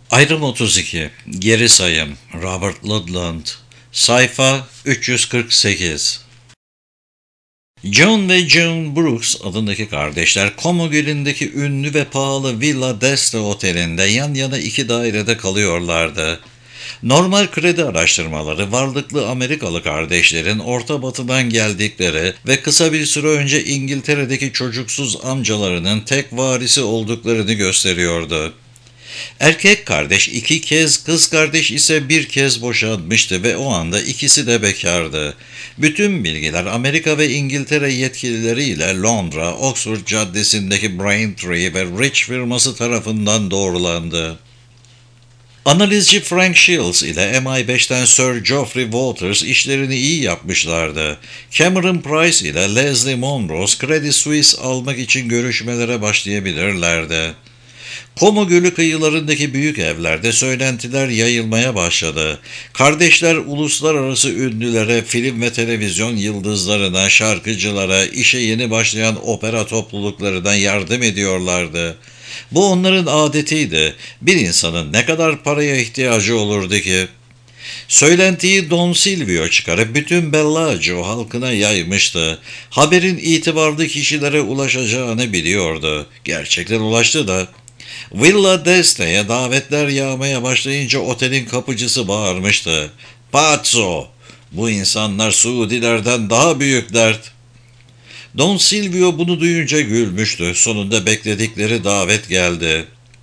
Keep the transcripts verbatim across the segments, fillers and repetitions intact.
Ayrım otuz iki. Geri sayım. Robert Ludlund. Sayfa üç yüz kırk sekiz. John ve June Brooks adındaki kardeşler Como Gölü'ndeki ünlü ve pahalı Villa d'Este otelinde yan yana iki dairede kalıyorlardı. Normal kredi araştırmaları varlıklı Amerikalı kardeşlerin Orta Batı'dan geldikleri ve kısa bir süre önce İngiltere'deki çocuksuz amcalarının tek varisi olduklarını gösteriyordu. Erkek kardeş iki kez, kız kardeş ise bir kez boşanmıştı ve o anda ikisi de bekardı. Bütün bilgiler Amerika ve İngiltere yetkilileri ile Londra, Oxford Caddesi'ndeki Braintree ve Rich firması tarafından doğrulandı. Analizci Frank Shields ile M I beşten Sir Geoffrey Walters işlerini iyi yapmışlardı. Cameron Price ile Leslie Monrose Credit Suisse almak için görüşmelere başlayabilirlerdi. Como Gölü kıyılarındaki büyük evlerde söylentiler yayılmaya başladı. Kardeşler uluslararası ünlülere, film ve televizyon yıldızlarına, şarkıcılara, işe yeni başlayan opera topluluklarına yardım ediyorlardı. Bu onların adetiydi. Bir insanın ne kadar paraya ihtiyacı olurdu ki? Söylentiyi Don Silvio çıkarıp bütün Bellagio halkına yaymıştı. Haberin itibarlı kişilere ulaşacağını biliyordu. Gerçekten ulaştı da. Villa d'Este'ye davetler yağmaya başlayınca otelin kapıcısı bağırmıştı. Pazzo! Bu insanlar Suudilerden daha büyük dert. Don Silvio bunu duyunca gülmüştü. Sonunda bekledikleri davet geldi.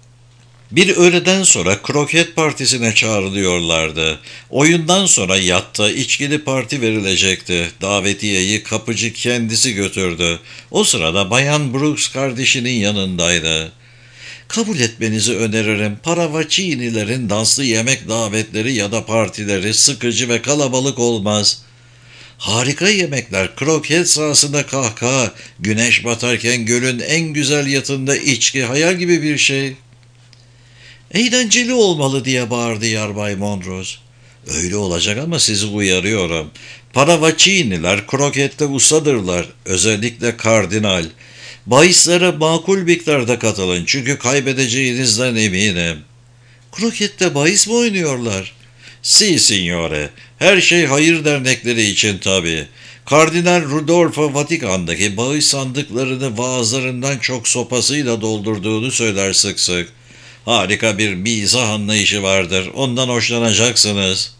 Bir öğleden sonra kroket partisine çağrılıyorlardı. Oyundan sonra yatta içkili parti verilecekti. Davetiyeyi kapıcı kendisi götürdü. O sırada Bayan Brooks kardeşinin yanındaydı. Kabul etmenizi öneririm. Paravacinilerin danslı yemek davetleri ya da partileri sıkıcı ve kalabalık olmaz. Harika yemekler, kroket sahasında kahkaha, güneş batarken gölün en güzel yatında içki, hayal gibi bir şey. Eğlenceli olmalı diye bağırdı Yarbay Monrose. Öyle olacak ama sizi uyarıyorum. Paravaciniler krokette ustadırlar, özellikle kardinal. Bahislere makul miktarda katılın çünkü kaybedeceğinizden eminim. Krokette bahis mi oynuyorlar? Si signore, her şey hayır dernekleri için tabii. Kardinal Rudolfo Vatikan'daki bahis sandıklarını vaazlarından çok sopasıyla doldurduğunu söyler sık sık. Harika bir mizah anlayışı vardır, ondan hoşlanacaksınız.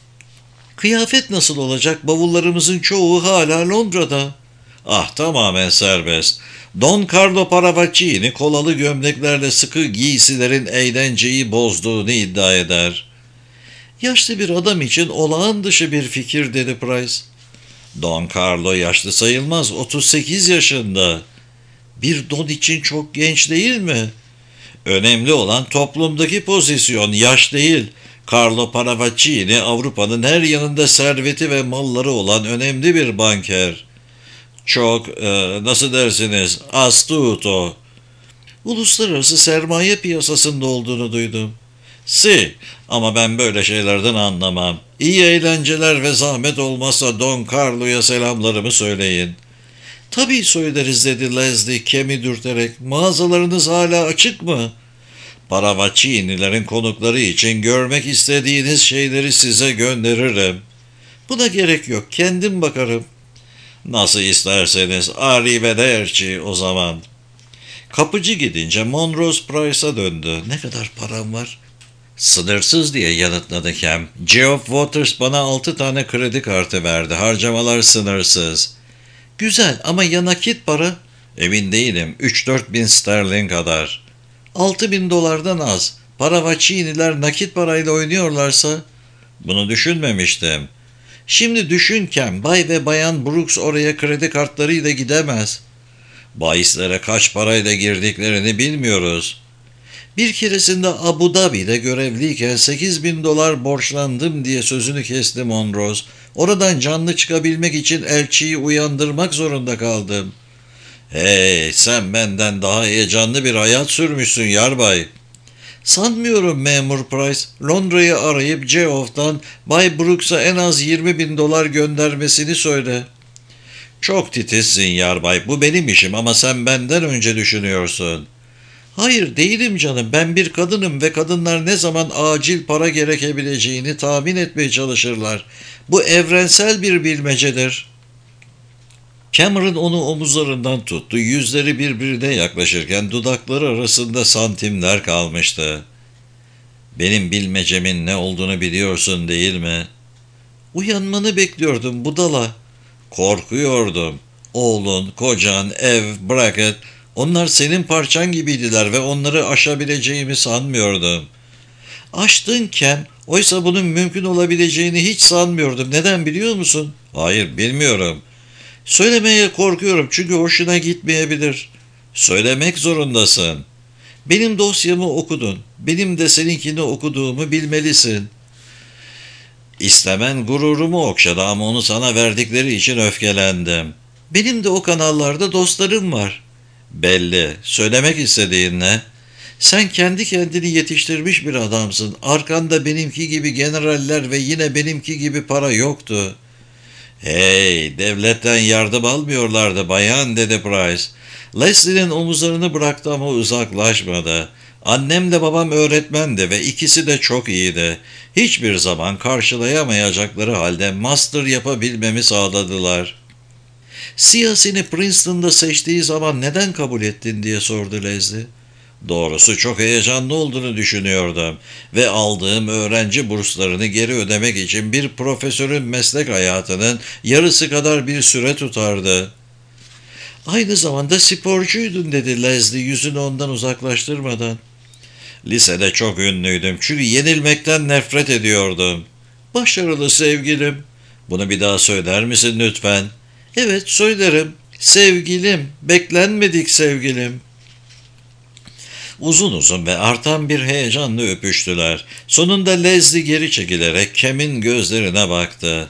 Kıyafet nasıl olacak? Bavullarımızın çoğu hala Londra'da. Ah, tamamen serbest. Don Carlo Paravacini kolalı gömleklerle sıkı giysilerin eğlenceyi bozduğunu iddia eder. Yaşlı bir adam için olağan dışı bir fikir dedi Price. Don Carlo yaşlı sayılmaz, otuz sekiz yaşında. Bir don için çok genç değil mi? Önemli olan toplumdaki pozisyon, yaş değil. Carlo Paravacini Avrupa'nın her yanında serveti ve malları olan önemli bir banker. Çok, e, nasıl dersiniz, astuto. Uluslararası sermaye piyasasında olduğunu duydum. Si, ama ben böyle şeylerden anlamam. İyi eğlenceler ve zahmet olmazsa Don Carlo'ya selamlarımı söyleyin. Tabii söyleriz dedi Leslie kemi dürterek. Mağazalarınız hala açık mı? Paravacinilerin konukları için görmek istediğiniz şeyleri size gönderirim. Buna gerek yok, kendim bakarım. Nasıl isterseniz, arrivederci o zaman. Kapıcı gidince Monrose Price'a döndü. Ne kadar param var? Sınırsız diye yanıtladı Cam. Geoff Waters bana altı tane kredi kartı verdi. Harcamalar sınırsız. Güzel ama ya nakit para? Emin değilim. üç dört bin sterlin kadar. Altı bin dolardan az. Paravaciniler nakit parayla oynuyorlarsa? Bunu düşünmemiştim. Şimdi düşün Cam, Bay ve Bayan Brooks oraya kredi kartlarıyla gidemez. Bahislere kaç parayla girdiklerini bilmiyoruz. Bir keresinde Abu Dhabi'de görevliyken sekiz bin dolar borçlandım diye sözünü kesti Monrose. Oradan canlı çıkabilmek için elçiyi uyandırmak zorunda kaldım. Hey, sen benden daha heyecanlı bir hayat sürmüşsün yarbay. Sanmıyorum memur Price. Londra'yı arayıp Geoff'tan Bay Brooks'a en az yirmi bin dolar göndermesini söyle. Çok titizsin yarbay. Bu benim işim ama sen benden önce düşünüyorsun. Hayır değilim canım. Ben bir kadınım ve kadınlar ne zaman acil para gerekebileceğini tahmin etmeye çalışırlar. Bu evrensel bir bilmecedir. Cameron onu omuzlarından tuttu. Yüzleri birbirine yaklaşırken dudakları arasında santimler kalmıştı. Benim bilmecemin ne olduğunu biliyorsun değil mi? Uyanmanı bekliyordum budala. Korkuyordum. Oğlun, kocan, ev, bracket, onlar senin parçan gibiydiler ve onları aşabileceğimi sanmıyordum. Aştın Ken, oysa bunun mümkün olabileceğini hiç sanmıyordum. Neden biliyor musun? Hayır, bilmiyorum. Söylemeye korkuyorum çünkü hoşuna gitmeyebilir. Söylemek zorundasın. Benim dosyamı okudun. Benim de seninkini okuduğumu bilmelisin. İstemen gururumu okşadı ama onu sana verdikleri için öfkelendim. Benim de o kanallarda dostlarım var. Belli. Söylemek istediğin ne? Sen kendi kendini yetiştirmiş bir adamsın. Arkanda benimki gibi generaller ve yine benimki gibi para yoktu. Hey, devletten yardım almıyorlardı bayan, dedi Price. Leslie'nin omuzlarını bıraktı ama uzaklaşmadı. Annemle babam öğretmendi ve ikisi de çok iyiydi. Hiçbir zaman karşılayamayacakları halde master yapabilmemi sağladılar. Siyasini Princeton'da seçtiği zaman neden kabul ettin diye sordu Leslie. Doğrusu çok heyecanlı olduğunu düşünüyordum ve aldığım öğrenci burslarını geri ödemek için bir profesörün meslek hayatının yarısı kadar bir süre tutardı. Aynı zamanda sporcuydun, dedi Leslie yüzünü ondan uzaklaştırmadan. Lisede çok ünlüydüm çünkü yenilmekten nefret ediyordum. Başarılı sevgilim. Bunu bir daha söyler misin lütfen? Evet söylerim. Sevgilim, beklenmedik sevgilim. Uzun uzun ve artan bir heyecanla öpüştüler. Sonunda Leslie geri çekilerek Cam'in gözlerine baktı.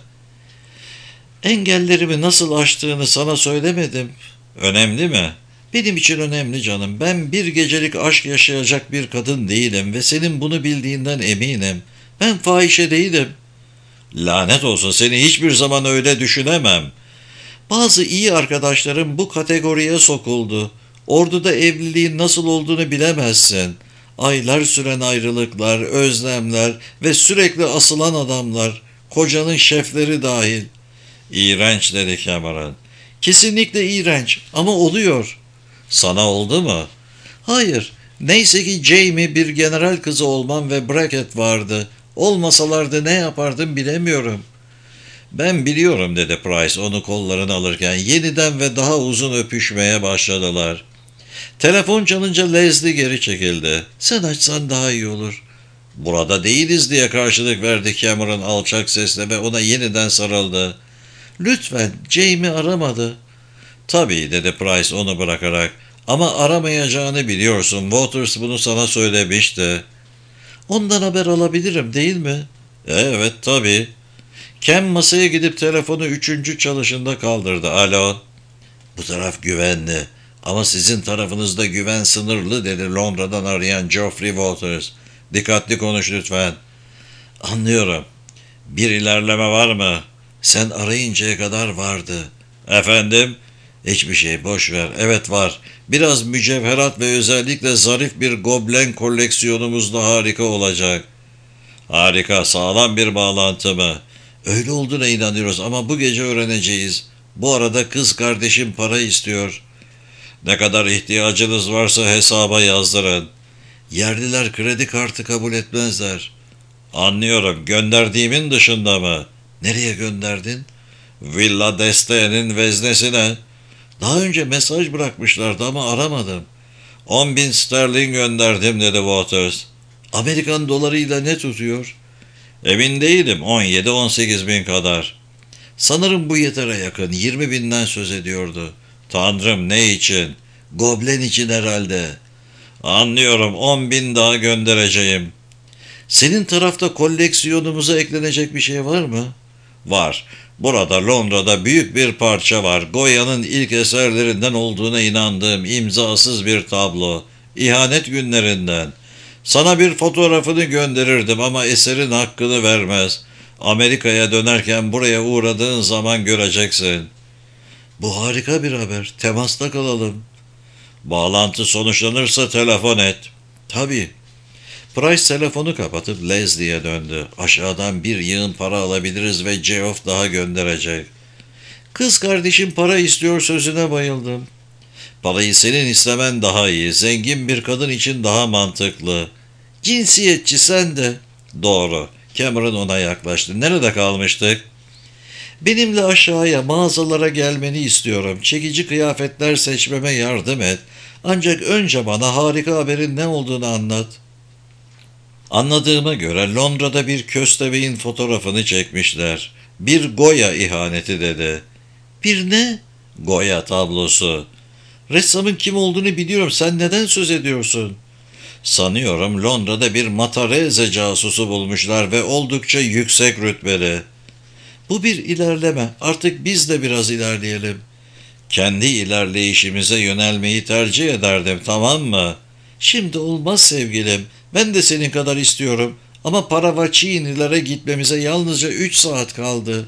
Engellerimi nasıl aştığını sana söylemedim. Önemli mi? Benim için önemli canım. Ben bir gecelik aşk yaşayacak bir kadın değilim ve senin bunu bildiğinden eminim. Ben fahişe değilim. Lanet olsun, seni hiçbir zaman öyle düşünemem. Bazı iyi arkadaşlarım bu kategoriye sokuldu. Orduda evliliğin nasıl olduğunu bilemezsin. Aylar süren ayrılıklar, özlemler ve sürekli asılan adamlar, kocanın şefleri dahil. İğrenç, dedi Cameron. Kesinlikle iğrenç ama oluyor. Sana oldu mu? Hayır. Neyse ki Jamie bir general kızı olmam ve Brackett vardı. Olmasalardı ne yapardım bilemiyorum. Ben biliyorum, dedi Price onu kollarına alırken. Yeniden ve daha uzun öpüşmeye başladılar. Telefon çalınca Leslie geri çekildi. Sen açsan daha iyi olur. Burada değiliz, diye karşılık verdi Cameron alçak sesle ve ona yeniden sarıldı. Lütfen, Jamie aramadı. Tabii, dedi Price onu bırakarak. Ama aramayacağını biliyorsun. Waters bunu sana söylemişti. Ondan haber alabilirim değil mi? Evet tabii. Cam masaya gidip telefonu üçüncü çalışında kaldırdı. Alo. Bu taraf güvenli. Ama sizin tarafınızda güven sınırlı, dedi Londra'dan arayan Geoffrey Waters. Dikkatli konuş lütfen. Anlıyorum. Bir ilerleme var mı? Sen arayıncaya kadar vardı. Efendim? Hiçbir şey, boş ver. Evet var. Biraz mücevherat ve özellikle zarif bir goblen koleksiyonumuz da harika olacak. Harika, sağlam bir bağlantı mı? Öyle olduğuna inanıyoruz ama bu gece öğreneceğiz. Bu arada kız kardeşim para istiyor. Ne kadar ihtiyacınız varsa hesaba yazdırın. Yerliler kredi kartı kabul etmezler. Anlıyorum. Gönderdiğimin dışında mı? Nereye gönderdin? Villa Desteğe'nin veznesine. Daha önce mesaj bırakmışlardı ama aramadım. On bin sterlin gönderdim, dedi Waters. Amerikan dolarıyla ne tutuyor? Emin değilim. On yedi on sekiz bin kadar. Sanırım bu yetere yakın. Yirmi binden söz ediyordu. Tanrım, ne için? Goblen için herhalde. Anlıyorum. On bin daha göndereceğim. Senin tarafta koleksiyonumuza eklenecek bir şey var mı? Var. Burada Londra'da büyük bir parça var. Goya'nın ilk eserlerinden olduğuna inandığım imzasız bir tablo. İhanet günlerinden. Sana bir fotoğrafını gönderirdim ama eserin hakkını vermez. Amerika'ya dönerken buraya uğradığın zaman göreceksin. Bu harika bir haber. Temasta kalalım. Bağlantı sonuçlanırsa telefon et. Tabii. Price telefonu kapatıp Leslie'ye döndü. Aşağıdan bir yığın para alabiliriz ve Geoff daha gönderecek. Kız kardeşim para istiyor sözüne bayıldım. Parayı senin istemen daha iyi. Zengin bir kadın için daha mantıklı. Cinsiyetçi sen de. Doğru. Cameron ona yaklaştı. Nerede kalmıştık? Benimle aşağıya mağazalara gelmeni istiyorum. Çekici kıyafetler seçmeme yardım et. Ancak önce bana harika haberin ne olduğunu anlat. Anladığıma göre Londra'da bir köstebeğin fotoğrafını çekmişler. Bir Goya ihaneti dedi. Bir ne? Goya tablosu. Ressamın kim olduğunu biliyorum. Sen neden söz ediyorsun? Sanıyorum Londra'da bir Matarese casusu bulmuşlar ve oldukça yüksek rütbeli. Bu bir ilerleme. Artık biz de biraz ilerleyelim. Kendi ilerleyişimize yönelmeyi tercih ederdim, tamam mı? Şimdi olmaz sevgilim. Ben de senin kadar istiyorum. Ama Paravaçini'lere gitmemize yalnızca üç saat kaldı.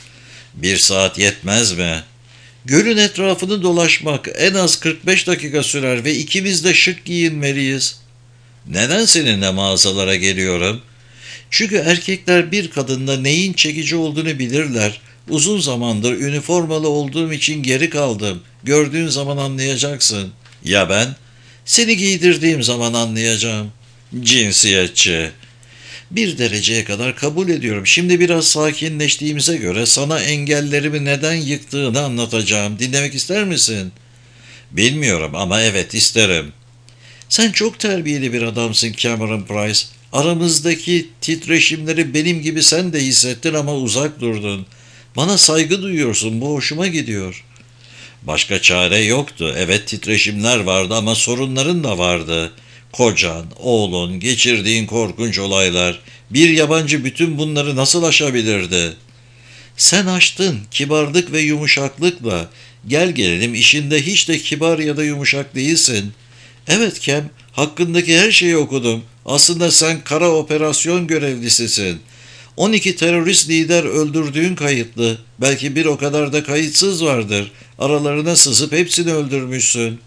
Bir saat yetmez mi? Gölün etrafını dolaşmak en az kırk beş dakika sürer ve ikimiz de şık giyinmeliyiz. Neden seninle mağazalara geliyorum? Çünkü erkekler bir kadında neyin çekici olduğunu bilirler. Uzun zamandır üniformalı olduğum için geri kaldım. Gördüğün zaman anlayacaksın. Ya ben? Seni giydirdiğim zaman anlayacağım. Cinsiyetçi. Bir dereceye kadar kabul ediyorum. Şimdi biraz sakinleştiğimize göre sana engellerimi neden yıktığını anlatacağım. Dinlemek ister misin? Bilmiyorum ama evet isterim. Sen çok terbiyeli bir adamsın Cameron Price. Aramızdaki titreşimleri benim gibi sen de hissettin ama uzak durdun. Bana saygı duyuyorsun, bu hoşuma gidiyor. Başka çare yoktu. Evet titreşimler vardı ama sorunların da vardı. Kocan, oğlun, geçirdiğin korkunç olaylar. Bir yabancı bütün bunları nasıl aşabilirdi? Sen aştın, kibarlık ve yumuşaklıkla. Gel gelelim işinde hiç de kibar ya da yumuşak değilsin. Evet Kem, hakkındaki her şeyi okudum. Aslında sen kara operasyon görevlisisin. on iki terörist lider öldürdüğün kayıtlı. Belki bir o kadar da kayıtsız vardır. Aralarına sızıp hepsini öldürmüşsün.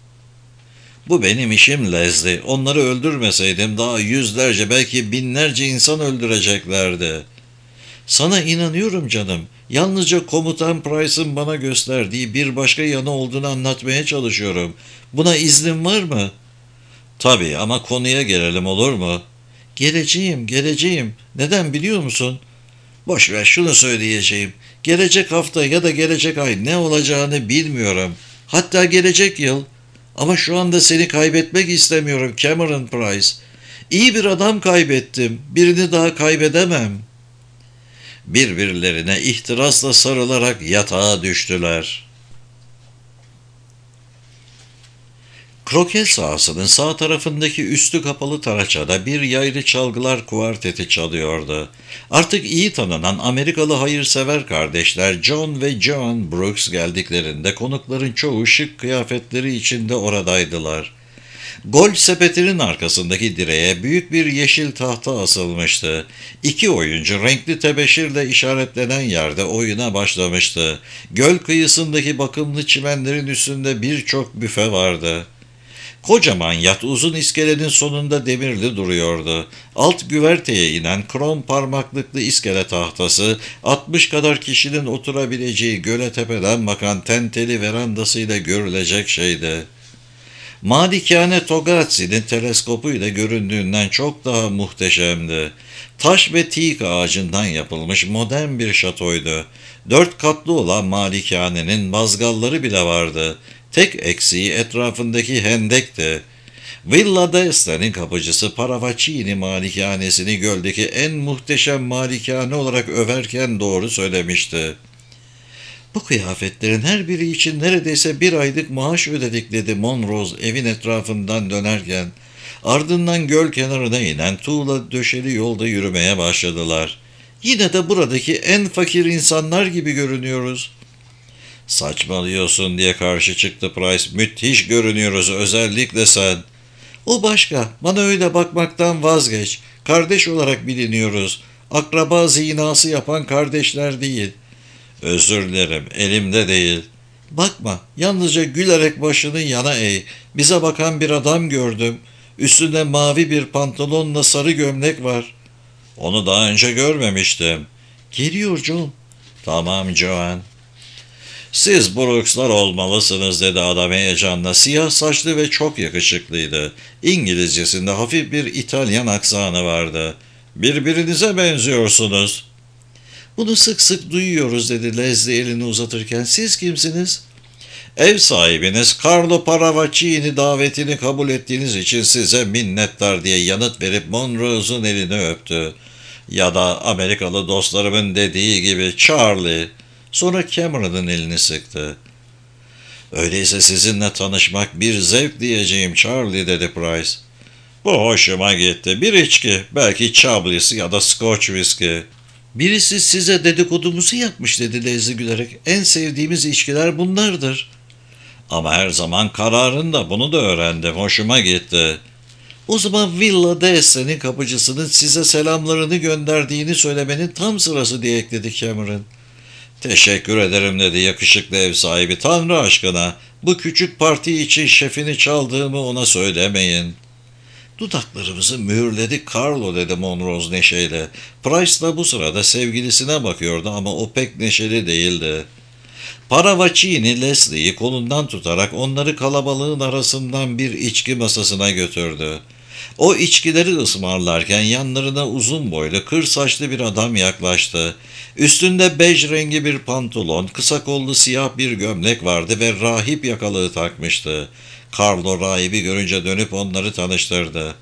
Bu benim işim Leslie. Onları öldürmeseydim daha yüzlerce belki binlerce insan öldüreceklerdi. Sana inanıyorum canım. Yalnızca komutan Price'ın bana gösterdiği bir başka yanı olduğunu anlatmaya çalışıyorum. Buna iznin var mı? Tabii ama konuya gelelim olur mu? Geleceğim, geleceğim. Neden biliyor musun? Boş ver şunu söyleyeceğim. Gelecek hafta ya da gelecek ay ne olacağını bilmiyorum. Hatta gelecek yıl. Ama şu anda seni kaybetmek istemiyorum Cameron Price. İyi bir adam kaybettim. Birini daha kaybedemem. Birbirlerine ihtirasla sarılarak yatağa düştüler. Kroket sahasının sağ tarafındaki üstü kapalı taraçada bir yaylı çalgılar kuarteti çalıyordu. Artık iyi tanınan Amerikalı hayırsever kardeşler John ve Joan Brooks geldiklerinde konukların çoğu şık kıyafetleri içinde oradaydılar. Golf sepetinin arkasındaki direğe büyük bir yeşil tahta asılmıştı. İki oyuncu renkli tebeşirle işaretlenen yerde oyuna başlamıştı. Göl kıyısındaki bakımlı çimenlerin üstünde birçok büfe vardı. Kocaman yat uzun iskelenin sonunda demirli duruyordu. Alt güverteye inen krom parmaklıklı iskele tahtası, altmış kadar kişinin oturabileceği göle tepeden bakan tenteli verandasıyla görülecek şeydi. Malikane Togatsi'nin teleskopuyla göründüğünden çok daha muhteşemdi. Taş ve teak ağacından yapılmış modern bir şatoydu. Dört katlı olan malikanenin mazgalları bile vardı. Tek eksiği etrafındaki hendekti. Villa d'Este'nin kapıcısı Paravaccini malikanesini göldeki en muhteşem malikane olarak överken doğru söylemişti. Bu kıyafetlerin her biri için neredeyse bir aylık maaş ödedik dedi Monrose evin etrafından dönerken. Ardından göl kenarına inen tuğla döşeli yolda yürümeye başladılar. Yine de buradaki en fakir insanlar gibi görünüyoruz. Saçmalıyorsun diye karşı çıktı Price. Müthiş görünüyoruz özellikle sen. O başka. Bana öyle bakmaktan vazgeç. Kardeş olarak biliniyoruz. Akraba zinası yapan kardeşler değil. Özür dilerim, elimde değil. Bakma, yalnızca gülerek başını yana eğ. Bize bakan bir adam gördüm. Üstünde mavi bir pantolonla sarı gömlek var. Onu daha önce görmemiştim. Geliyor John. Tamam Joan. Siz Brooks'lar olmalısınız dedi adam heyecanla. Siyah saçlı ve çok yakışıklıydı. İngilizcesinde hafif bir İtalyan aksanı vardı. Birbirinize benziyorsunuz. Bunu sık sık duyuyoruz dedi Leslie elini uzatırken. Siz kimsiniz? Ev sahibiniz Carlo Paravaccini davetini kabul ettiğiniz için size minnettar diye yanıt verip Monroe'un elini öptü. Ya da Amerikalı dostlarımın dediği gibi Charlie. Sonra Cameron'ın elini sıktı. Öyleyse sizinle tanışmak bir zevk diyeceğim Charlie dedi Price. Bu hoşuma gitti. Bir içki, belki Chablis ya da Scotch whisky. Birisi size dedikodumuzu yapmış dedi Leslie gülerek. En sevdiğimiz içkiler bunlardır. Ama her zaman kararında bunu da öğrendim. Hoşuma gitti. O zaman Villa D'Este'nin kapıcısının size selamlarını gönderdiğini söylemenin tam sırası diye ekledi Cameron. Teşekkür ederim dedi yakışıklı ev sahibi. Tanrı aşkına bu küçük parti için şefini çaldığımı ona söylemeyin. Dudaklarımızı mühürledik Carlo dedi Monroe neşeyle. Price da bu sırada sevgilisine bakıyordu ama o pek neşeli değildi. Paravaccini Leslie'yi kolundan tutarak onları kalabalığın arasından bir içki masasına götürdü. O içkileri ısmarlarken yanlarına uzun boylu, kır saçlı bir adam yaklaştı. Üstünde bej rengi bir pantolon, kısa kollu siyah bir gömlek vardı ve rahip yakalığı takmıştı. Carlo rahibi görünce dönüp onları tanıştırdı.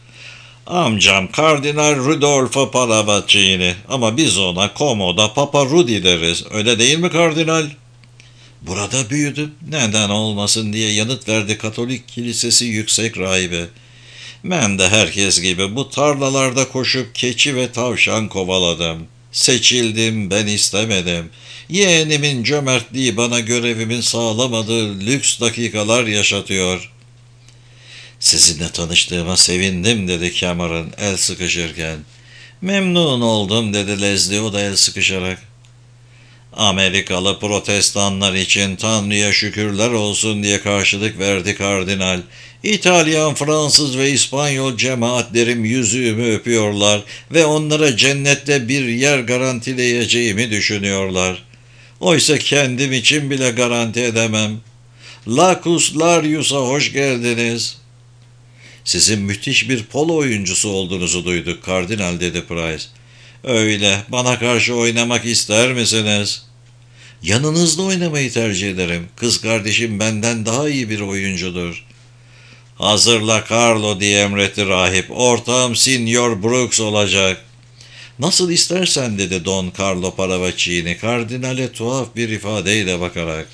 Amcam Kardinal Rudolfo Paravaccini ama biz ona Como'da Papa Rudy deriz. Öyle değil mi kardinal? Burada büyüdüm. Neden olmasın diye yanıt verdi Katolik Kilisesi yüksek rahibi. Ben de herkes gibi bu tarlalarda koşup keçi ve tavşan kovaladım. Seçildim, ben istemedim. Yeğenimin cömertliği bana görevimin sağlamadığı lüks dakikalar yaşatıyor. Sizinle tanıştığıma sevindim dedi Cameron el sıkışırken. Memnun oldum dedi Leslie o da el sıkışarak. Amerikalı protestanlar için Tanrı'ya şükürler olsun diye karşılık verdi kardinal. İtalyan, Fransız ve İspanyol cemaatlerim yüzüğümü öpüyorlar ve onlara cennette bir yer garantileyeceğimi düşünüyorlar. Oysa kendim için bile garanti edemem. Lacus Larius'a hoş geldiniz. Sizin müthiş bir polo oyuncusu olduğunuzu duyduk kardinal dedi Price. Öyle, bana karşı oynamak ister misiniz? Yanınızda oynamayı tercih ederim. Kız kardeşim benden daha iyi bir oyuncudur. Hazırla Carlo diye emretti rahip. Ortağım Signor Brooks olacak. Nasıl istersen dedi Don Carlo Paravaccini kardinale tuhaf bir ifadeyle bakarak.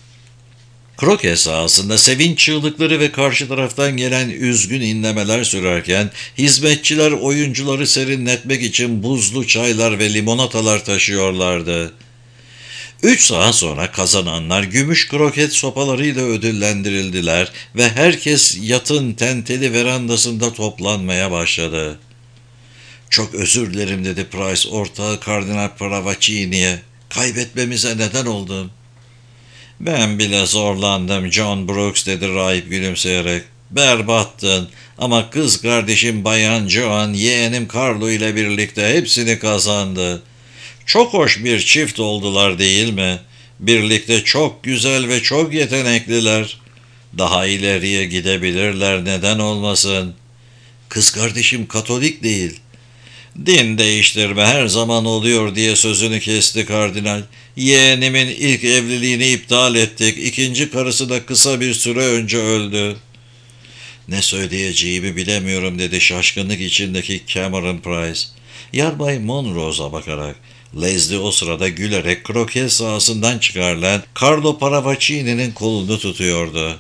Kroke sahasında sevinç çığlıkları ve karşı taraftan gelen üzgün inlemeler sürerken hizmetçiler oyuncuları serinletmek için buzlu çaylar ve limonatalar taşıyorlardı. Üç saat sonra kazananlar gümüş kroket sopalarıyla ödüllendirildiler ve herkes yatın tenteli verandasında toplanmaya başladı. Çok özür dilerim dedi Price ortağı Kardinal Paravaccini'ye. Kaybetmemize neden oldum. Ben bile zorlandım John Brooks dedi rahip gülümseyerek. Berbattın ama kız kardeşim Bayan Joan yeğenim Carlo ile birlikte hepsini kazandı. Çok hoş bir çift oldular değil mi? Birlikte çok güzel ve çok yetenekliler. Daha ileriye gidebilirler neden olmasın? Kız kardeşim Katolik değil. Din değiştirme her zaman oluyor diye sözünü kesti kardinal. Yeğenimin ilk evliliğini iptal ettik. İkinci karısı da kısa bir süre önce öldü. Ne söyleyeceğimi bilemiyorum dedi şaşkınlık içindeki Cameron Price. Yarbay Monroe'a bakarak. Leslie o sırada gülerek kroket sahasından çıkarılan Carlo Paravaccini'nin kolunu tutuyordu.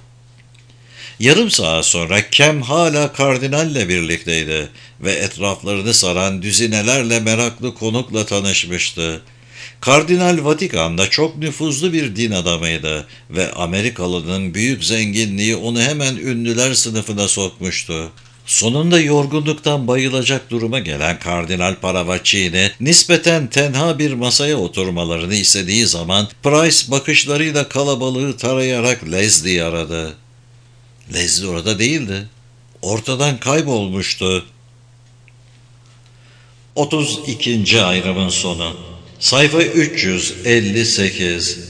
Yarım saat sonra Cem hala kardinalle birlikteydi ve etraflarını saran düzinelerle meraklı konukla tanışmıştı. Kardinal Vatikan'da çok nüfuzlu bir din adamıydı ve Amerikalı'nın büyük zenginliği onu hemen ünlüler sınıfına sokmuştu. Sonunda yorgunluktan bayılacak duruma gelen Kardinal Paravaccini, nispeten tenha bir masaya oturmalarını istediği zaman Price bakışlarıyla kalabalığı tarayarak Leslie'yi aradı. Leslie orada değildi. Ortadan kaybolmuştu. otuz ikinci ayrımın sonu. Sayfa üç yüz elli sekiz.